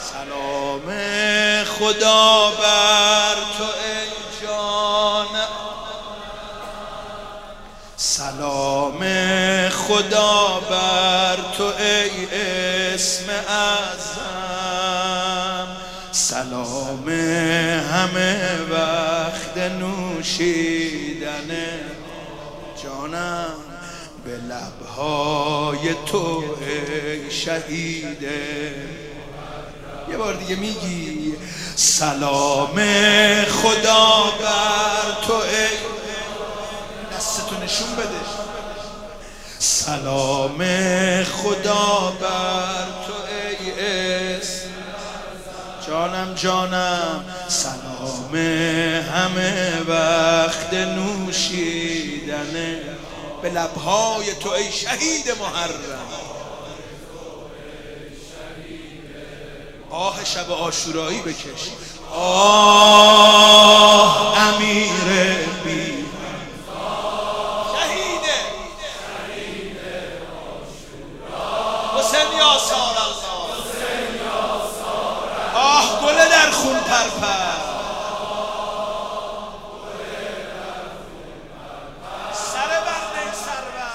سلام خدا بر تو ای جان، سلام خدا بر تو ای اسم اعظم، سلام همه وقت نوشیدن جانم به لبهای تو ای شهیده. یه بار دیگه میگی سلام خدا بر تو ای، دستتو نشون بده، سلام خدا بر تو ای اسم جانم جانم، سلام همه وقت نوشیدن به لبهای تو ای شهید محرم. آه شب عاشورایی بکش، آه امیر بی شهیده حسین یاسار الله، آه گله در خون پرپر، سر بر نی سرور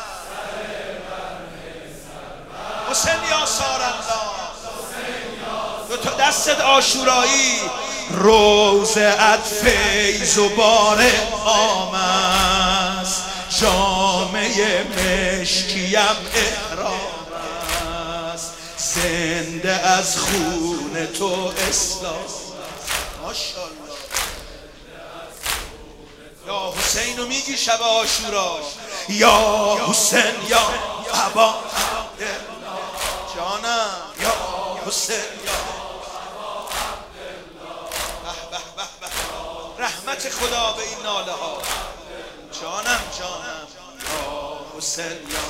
حسین یاسار الله، تو دستت عاشورایی، روزت فیض و بار عام است، جامعه مشکیم احرام است، زنده از خون تو اسلام. ماشاءالله یا حسینو میگی شب عاشورا، یا حسین یا ابا جانم، یا حسین یا رحمت خدا به این ناله ها، جانم جانم یا حسین یا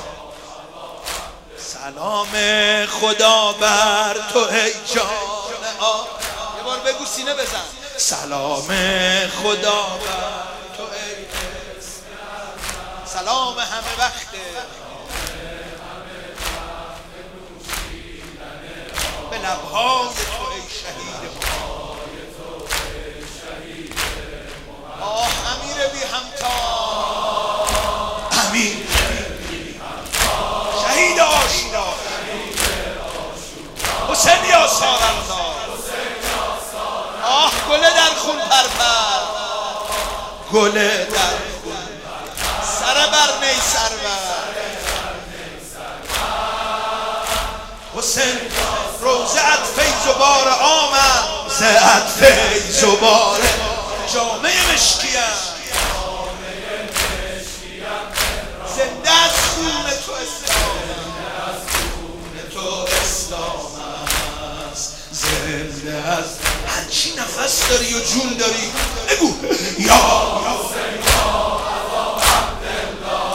سلام خدا بر تو ای جان. یه بار بگو سینه بزن، سلام خدا بر تو ای، سلام همه وقته به لبهای تو ای شهید. آه امیر بی همتا، امیر شهید عاشورا حسین یاسار الله، آه گله در خون پرپر، گله در خون سر بر نی سرور حسین، روزت فیض و بار آمد، زهت فیض و بار جامعه مشکیم، زنده از خون تو اسلام است، زنده از هرچی نفس داری و جون داری بگو یا حسین یا ابا عبدالله،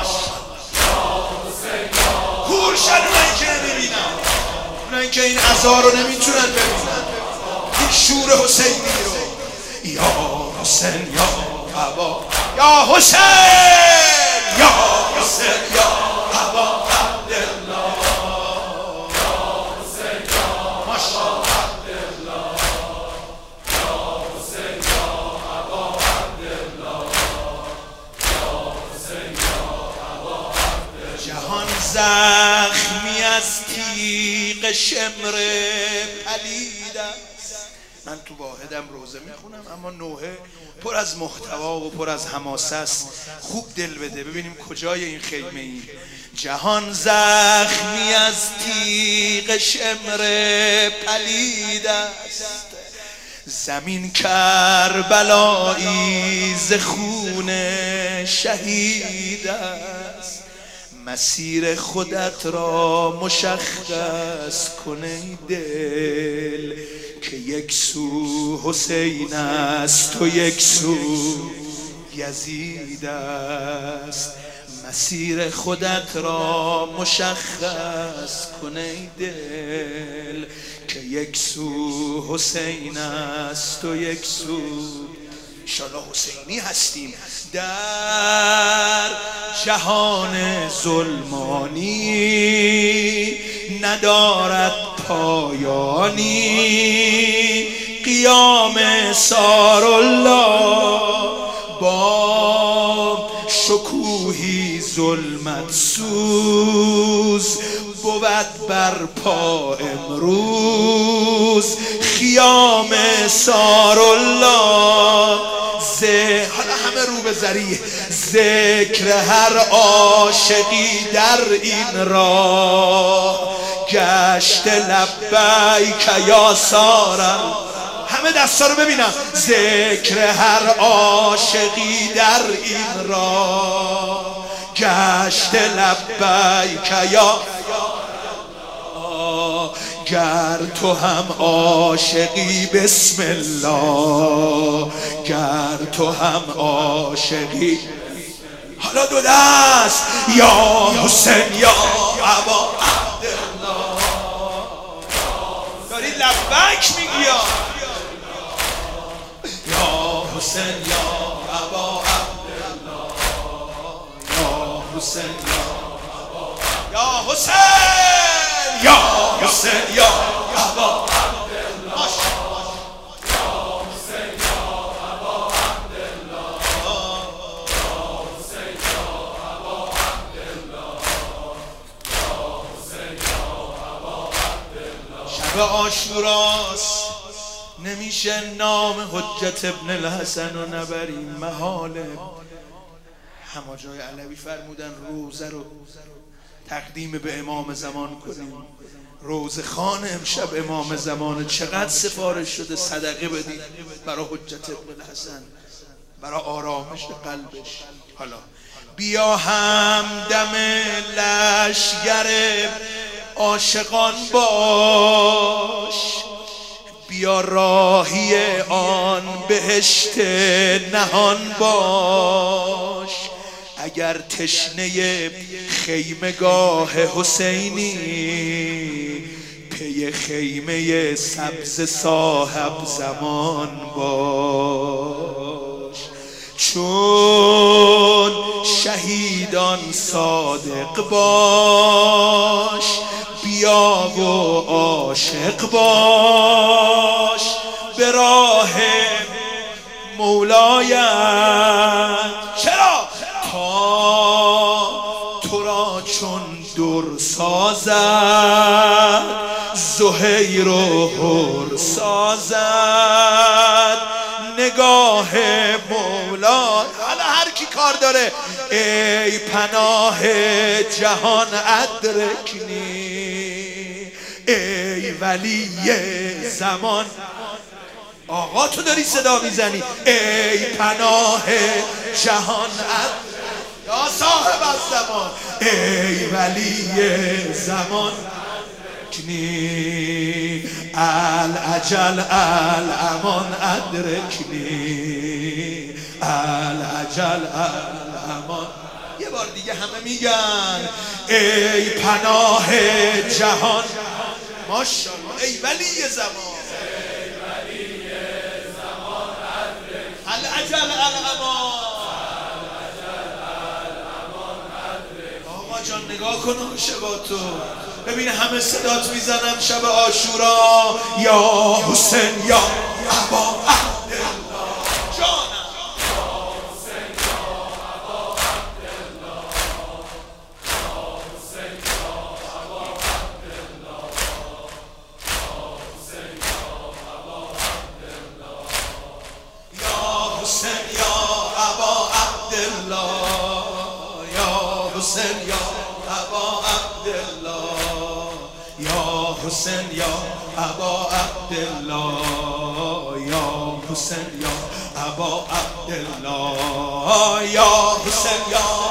کور شد اونایی که نمیبینن، اونایی که این عزا رو نمیتونن ببینن، این شور حسینی رو، یا حسین یا ابا، یا حسین یا حسین یا ابا عبدالله، یا حسین یا ماشاءالله عبدالله، یا حسین یا ابا عبدالله، یا حسین یا ابا عبدالله. جهان زخمی از تیغ شمر پلید است. من تو واحدم روزه میخونم اما نوحه پر از محتوا و پر از حماسه است، خوب دل بده ببینیم کجای این خیمه ای. جهان زخمی از تیغ شمر پلید است، زمین کربلایی ز خون شهید است، مسیر خودت را مشخص کن ای دل، که یک سو حسین است و یک سو یزید است، مسیر خودت را مشخص کن ای دل، که یک سو حسین است و یک سو انشالله حسینی هستیم. در جهان ظلمانی ندارد پایانی، کنی قیام سارالله با شکوهی ظلمت سوز بود برپا امروز خیام سارالله حالا همه رو به ذریع ذکر هر عاشقی در این راه گشت لبیک یا سارا همه دستا رو ببینم ذکر هر عاشقی در این راه گشت لبیک یا گر تو هم عاشقی بسم الله گر تو هم عاشقی حالا دو دست یا حسین یا ابا عبدالله داری لبک میگی یا حسین یا ابا عبدالله یا حسین یا حسین یا حسین یا ابا عبدالله یا حسین یا ابا عبدالله یا حسین یا ابا عبدالله یا حسین یا ابا عبدالله شب عاشوراست نمیشه نام حجت ابن الحسن و نبریم محاله همه جای علوی فرمودن روزه رو تقدیم به امام زمان کنیم روزه خان امشب امام زمان چقدر سفارش شده صدقه بدید برای حجت ابن الحسن برای آرامش قلبش حالا بیا همدم لشگر عاشقان باش بیا راهی آن بهشت نهان باش اگر تشنه خیمگاه حسینی پی خیمه سبز صاحب زمان باش چون شهیدان صادق باش بیا و عاشق باش به راه مولایت چرا؟ تا تو را چون در سازد زهیر و حر سازد نگاه مولا حالا هر کی کار داره ای پناه جهان ادرکنی ای ولی زمان آقا تو داری صدا میزنی ای پناه جهان یا صاحب الزمان ای ولی زمان کنی الاجل الامان ادرکنی الاجل الامان یه بار دیگه همه میگن ای پناه جهان ماشاءالله ای ولی زمان الاجل الامان آقا جان نگاه کن عاشقاتو ببین همه صدات میزنم شب عاشورا یا حسین یا ابا عبدالله جانم یا حسین یا ابا عبدالله یا حسین یا ابا عبدالله یا حسین یا ابا عبدالله یا حسین یا ابا عبدالله یا حسین یا ابا عبدالله یا حسین یا ابا عبدالله یا حسین یا ابا عبدالله یا حسین یا